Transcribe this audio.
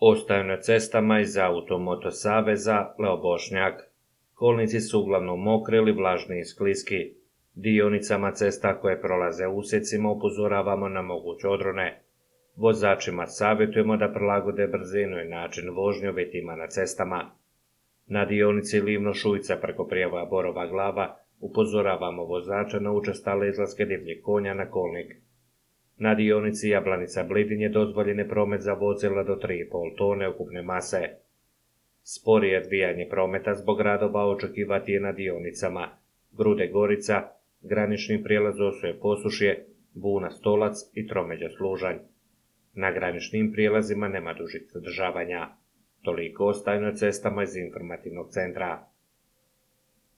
Ostaju na cestama iz Automoto saveza Leo Bošnjak. Kolnici su uglavnom mokri ili vlažni i skliski. Dionicama cesta koje prolaze usjecima upozoravamo na moguće odrone. Vozačima savjetujemo da prilagode brzinu i način vožnje uvjetima na cestama. Na dionici Livno-Šujica preko prijevoja Borova Glava upozoravamo vozača na učestale izlaske divljih konja na kolnik. Na dionici Jablanica-Blidin je dozvoljen je promet za vozila do 3,5 tone ukupne mase. Sporije odvijanje prometa zbog radova očekivati je na dionicama Grude-Gorica, granični prijelaz Osuje-Posušje, Buna-Stolac i Tromeđa-Služanj. Na graničnim prijelazima nema dužih zadržavanja. Toliko ostaju na cestama iz informativnog centra.